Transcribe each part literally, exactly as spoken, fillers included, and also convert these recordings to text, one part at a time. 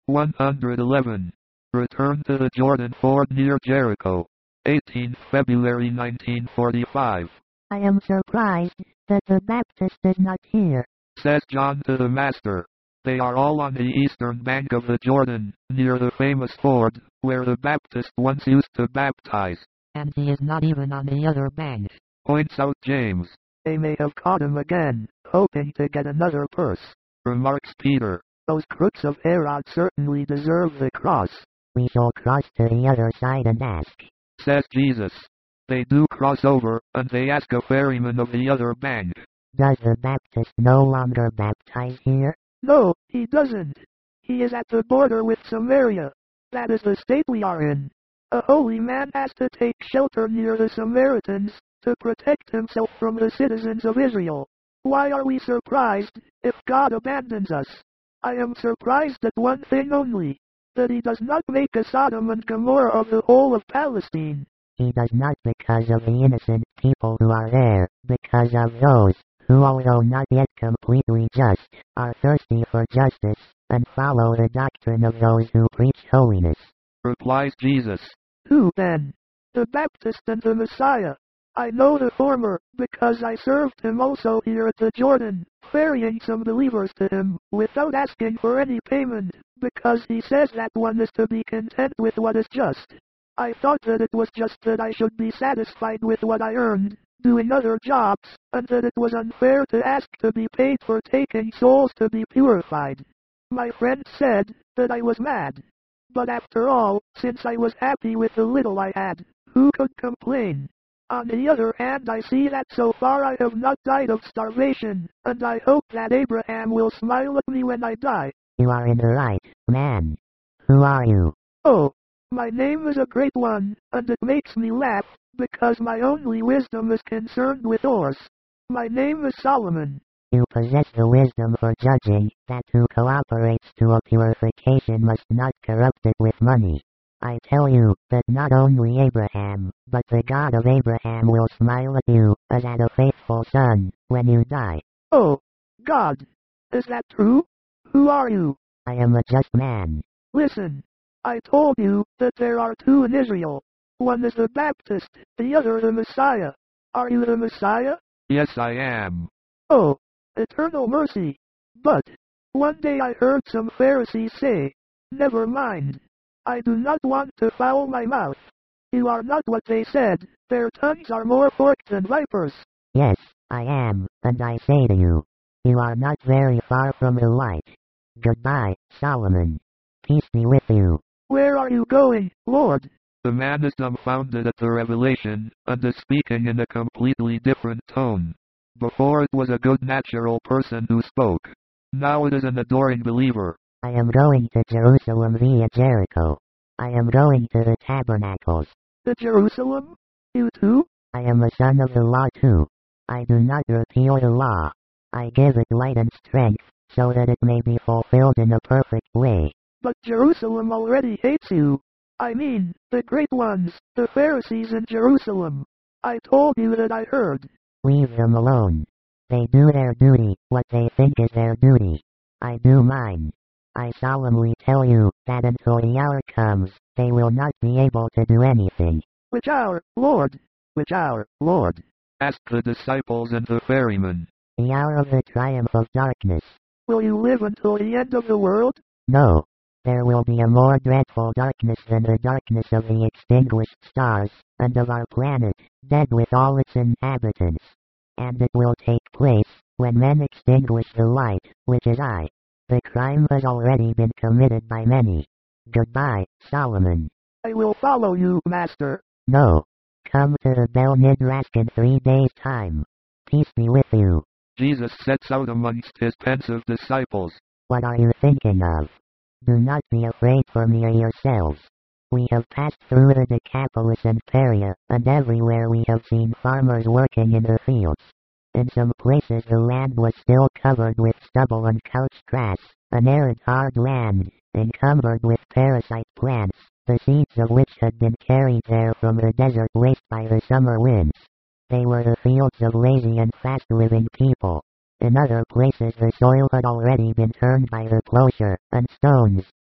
one hundred eleven. Return to the Jordan Ford near Jericho. eighteenth February nineteen forty-five. I am surprised that the Baptist is not here, Says John to the Master. They are all on the eastern bank of the Jordan, near the famous ford, where the Baptist once used to baptize. And he is not even on the other bank. Points out James. They may have caught him again, hoping to get another purse. Remarks Peter. Those crooks of Herod certainly deserve the cross. we shall cross to the other side and ask. Says Jesus. They do cross over, and they ask a ferryman of the other bank. Does the Baptist no longer baptize here? No, he doesn't. He is at the border with Samaria. That is the state we are in. A holy man has to take shelter near the Samaritans, to protect himself from the citizens of Israel. Why are we surprised, if God abandons us? I am surprised at one thing only, that he does not make a Sodom and Gomorrah of the whole of Palestine. He does not because of the innocent people who are there, because of those who, although not yet completely just, are thirsty for justice, and follow the doctrine of those who preach holiness. Replies Jesus. Who then? The Baptist and the Messiah. I know the former, because I served him also here at the Jordan, ferrying some believers to him, without asking for any payment, because he says that one is to be content with what is just. I thought that it was just that I should be satisfied with what I earned, doing other jobs, and that it was unfair to ask to be paid for taking souls to be purified. My friend said that I was mad. But after all, since I was happy with the little I had, who could complain? On the other hand, I see that so far I have not died of starvation, and I hope that Abraham will smile at me when I die. You are in the right, man. Who are you? Oh, my name is a great one, and it makes me laugh, because my only wisdom is concerned with oars. My name is Solomon. You possess the wisdom for judging that who cooperates to a purification must not corrupt it with money. I tell you that not only Abraham, but the God of Abraham will smile at you, as at a faithful son, when you die. Oh, God! Is that true? Who are you? I am a just man. Listen, I told you that there are two in Israel. One is the Baptist, the other the Messiah. Are you the Messiah? Yes, I am. Oh, eternal mercy. But, one day I heard some Pharisees say, never mind. I do not want to foul my mouth. You are not what they said, their tongues are more forked than vipers. Yes, I am, and I say to you, you are not very far from the light. Goodbye, Solomon. Peace be with you. Where are you going, Lord? The man is dumbfounded at the revelation, and is speaking in a completely different tone. Before it was a good natural person who spoke. Now it is an adoring believer. I am going to Jerusalem via Jericho. I am going to the tabernacles. To Jerusalem? You too? I am a son of the law too. I do not repeal the law. I give it light and strength, so that it may be fulfilled in a perfect way. But Jerusalem already hates you. I mean, the great ones, the Pharisees in Jerusalem. I told you that I heard. Leave them alone. They do their duty, what they think is their duty. I do mine. I solemnly tell you, that until the hour comes, they will not be able to do anything. Which hour, Lord? Which hour, Lord? Asked the disciples and the ferryman. The hour of the triumph of darkness. Will you live until the end of the world? No. There will be a more dreadful darkness than the darkness of the extinguished stars, and of our planet, dead with all its inhabitants. And it will take place, when men extinguish the light, which is I. The crime has already been committed by many. Goodbye, Solomon. I will follow you, Master. No. Come to the Bel Midrash in three days' time. Peace be with you. Jesus sets out amongst his pensive disciples. What are you thinking of? Do not be afraid for me or yourselves. We have passed through the Decapolis and Perea, and everywhere we have seen farmers working in the fields. In some places the land was still covered with stubble and couch grass, an arid hard land, encumbered with parasite plants, the seeds of which had been carried there from the desert waste by the summer winds. They were the fields of lazy and fast-living people. In other places the soil had already been turned by the plowshare, and stones,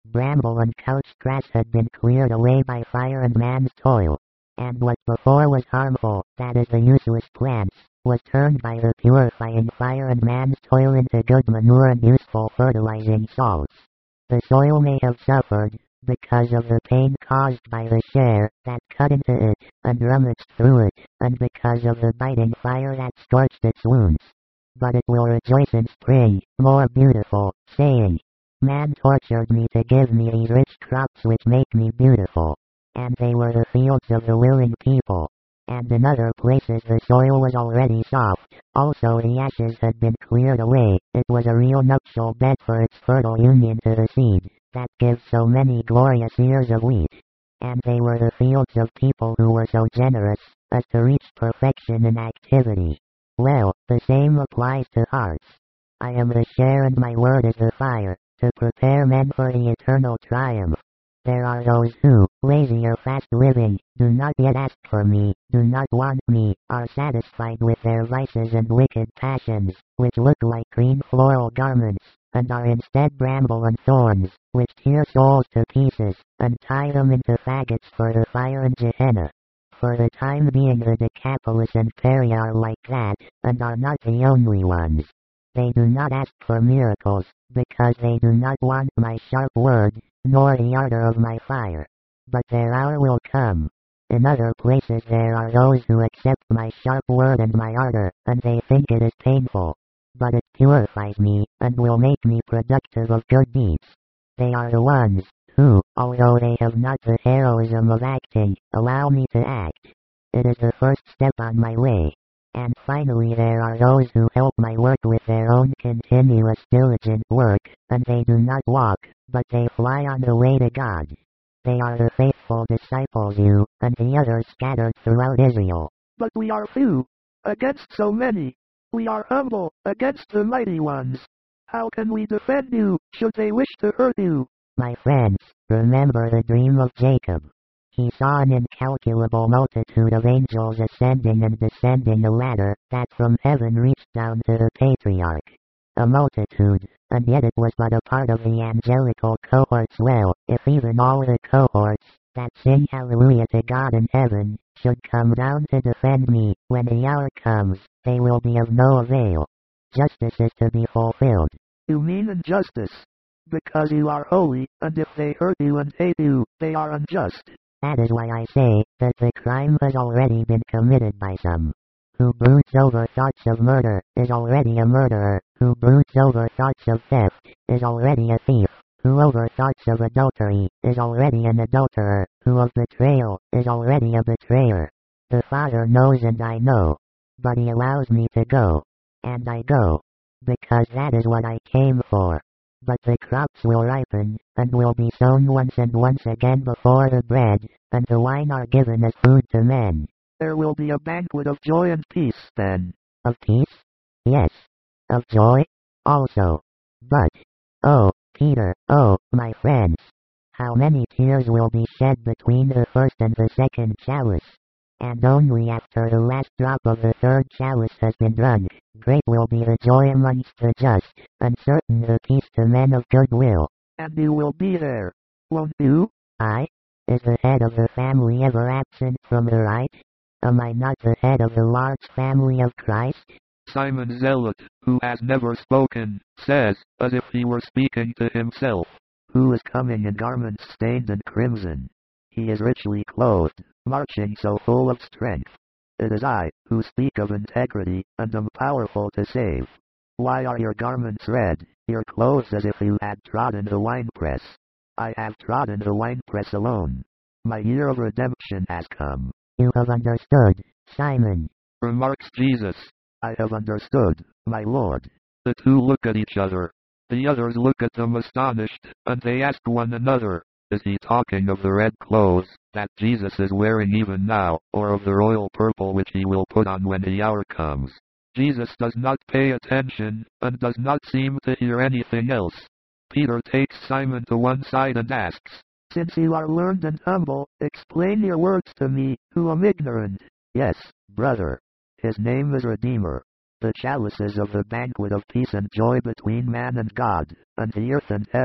Bramble and couch grass had been cleared away by fire and man's toil. And what before was harmful, that is the useless plants, was turned by the purifying fire and man's toil into good manure and useful fertilizing salts. The soil may have suffered, because of the pain caused by the share that cut into it, and rummaged through it, and because of the biting fire that scorched its wounds. But it will rejoice in spring, more beautiful, saying, Man tortured me to give me these rich crops which make me beautiful. And they were the fields of the willing people. And in other places the soil was already soft, also the ashes had been cleared away, it was a real nuptial bed for its fertile union to the seed, that gives so many glorious ears of wheat. And they were the fields of people who were so generous, as to reach perfection in activity. Well, the same applies to hearts. I am the share and my word is the fire, to prepare men for the eternal triumph. There are those who, lazy or fast living, do not yet ask for me, do not want me, are satisfied with their vices and wicked passions, which look like green floral garments, and are instead bramble and thorns, which tear souls to pieces, and tie them into faggots for the fire and Gehenna. For the time being the Decapolis and Peria are like that, and are not the only ones. They do not ask for miracles, because they do not want my sharp word, nor the ardor of my fire. But their hour will come. In other places there are those who accept my sharp word and my ardor, and they think it is painful. But it purifies me, and will make me productive of good deeds. They are the ones, who, although they have not the heroism of acting, allow me to act. It is the first step on my way. And finally there are those who help my work with their own continuous diligent work, and they do not walk, but they fly on the way to God. They are the faithful disciples you, and the others scattered throughout Israel. But we are few, against so many. We are humble, against the mighty ones. How can we defend you, should they wish to hurt you? My friends, remember the dream of Jacob. He saw an incalculable multitude of angels ascending and descending a ladder that from heaven reached down to the patriarch. A multitude, and yet it was but a part of the angelical cohorts. Well, if even all the cohorts, that sing hallelujah to God in heaven, should come down to defend me, when the hour comes, they will be of no avail. Justice is to be fulfilled. You mean injustice. Because you are holy, and if they hurt you and hate you, they are unjust. That is why I say, that the crime has already been committed by some. Who broods over thoughts of murder, is already a murderer. Who broods over thoughts of theft, is already a thief. Who over thoughts of adultery, is already an adulterer. Who of betrayal, is already a betrayer. The Father knows and I know. But he allows me to go. And I go. Because that is what I came for. But the crops will ripen, and will be sown once and once again before the bread, and the wine are given as food to men. There will be a banquet of joy and peace then. Of peace? Yes. Of joy? Also. But, oh, Peter, oh, my friends. How many tears will be shed between the first and the second chalice? And only after the last drop of the third chalice has been drunk, great will be the joy amongst the just, and certain the peace to men of good will. And you will be there, won't you? I? Is the head of the family ever absent from the right? Am I not the head of the large family of Christ? Simon Zealot, who has never spoken, says, as if he were speaking to himself, Who is coming in garments stained and crimson? He is richly clothed, marching so full of strength. It is I, who speak of integrity, and am powerful to save. Why are your garments red, your clothes as if you had trodden the winepress? I have trodden the winepress alone. My year of redemption has come. You have understood, Simon. Remarks Jesus. I have understood, my Lord. The two look at each other. The others look at them astonished, and they ask one another, is he talking of the red clothes that Jesus is wearing even now, or of the royal purple which he will put on when the hour comes? Jesus does not pay attention, and does not seem to hear anything else. Peter takes Simon to one side and asks, Since you are learned and humble, explain your words to me, who am ignorant. Yes, brother. His name is Redeemer. The chalices of the banquet of peace and joy between man and God, and the earth and heaven,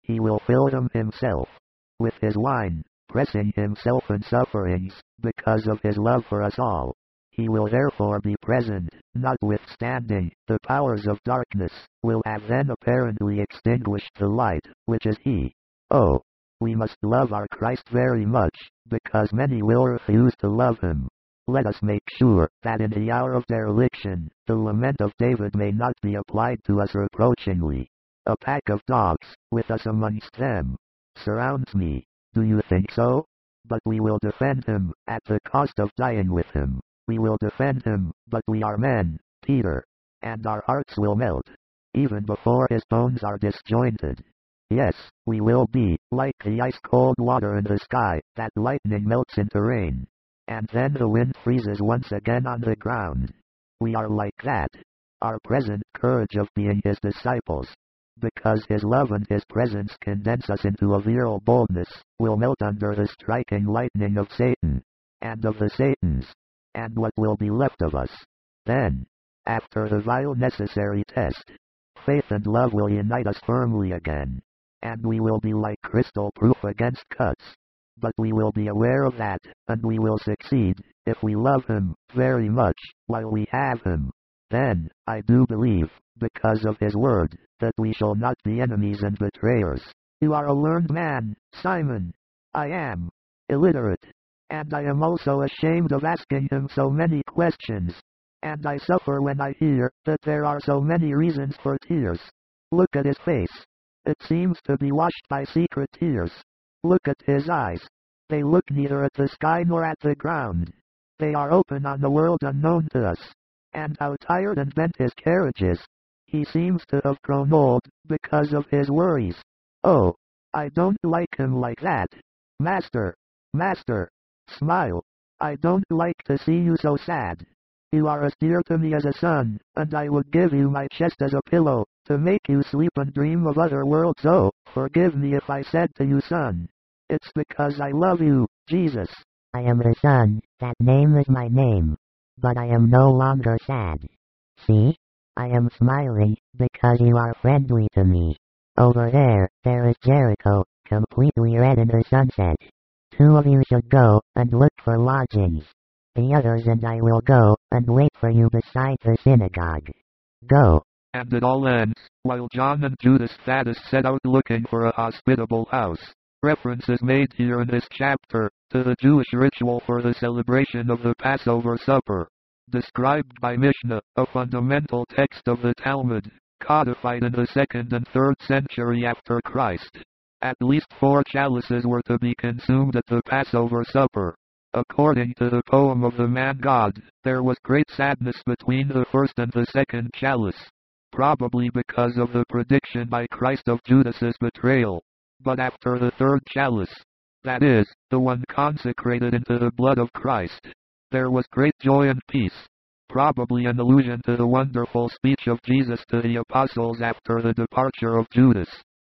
He will fill them himself with his wine, pressing himself in sufferings, because of his love for us all. He will therefore be present, notwithstanding, the powers of darkness, will have then apparently extinguished the light, which is he. Oh, we must love our Christ very much, because many will refuse to love him. Let us make sure that in the hour of dereliction, the lament of David may not be applied to us reproachingly. A pack of dogs, with us amongst them, surrounds me. Do you think so? But we will defend him, at the cost of dying with him. We will defend him, but we are men, Peter, and our hearts will melt, even before his bones are disjointed. Yes, we will be, like the ice-cold water in the sky, that lightning melts into rain, and then the wind freezes once again on the ground. We are like that. Our present courage of being his disciples, because his love and his presence condense us into a virile boldness, will melt under the striking lightning of Satan, and of the Satans. And what will be left of us? Then, after the vile necessary test, faith and love will unite us firmly again, and we will be like crystal proof against cuts. But we will be aware of that, and we will succeed, if we love him very much, while we have him. Then, I do believe, because of his word, that we shall not be enemies and betrayers. You are a learned man, Simon. I am illiterate, and I am also ashamed of asking him so many questions, and I suffer when I hear that there are so many reasons for tears. Look at his face. It seems to be washed by secret tears. Look at his eyes. They look neither at the sky nor at the ground. They are open on the world unknown to us. And how tired and bent his carriage is. He seems to have grown old, because of his worries. Oh, I don't like him like that. Master, Master, smile. I don't like to see you so sad. You are as dear to me as a son, and I would give you my chest as a pillow, to make you sleep and dream of other worlds. Oh, forgive me if I said to you son. It's because I love you, Jesus. I am the son, that name is my name. But I am no longer sad. See? I am smiling, because you are friendly to me. Over there, there is Jericho, completely red in the sunset. Two of you should go, and look for lodgings. The others and I will go, and wait for you beside the synagogue. Go. And it all ends, while John and Judas Thaddeus set out looking for a hospitable house. Reference is made here in this chapter, to the Jewish ritual for the celebration of the Passover supper, described by Mishnah, a fundamental text of the Talmud, codified in the second and third century after Christ. At least four chalices were to be consumed at the Passover supper. According to the poem of the man God, there was great sadness between the first and the second chalice, probably because of the prediction by Christ of Judas's betrayal. But after the third chalice, that is, the one consecrated into the blood of Christ, there was great joy and peace, probably an allusion to the wonderful speech of Jesus to the apostles after the departure of Judas.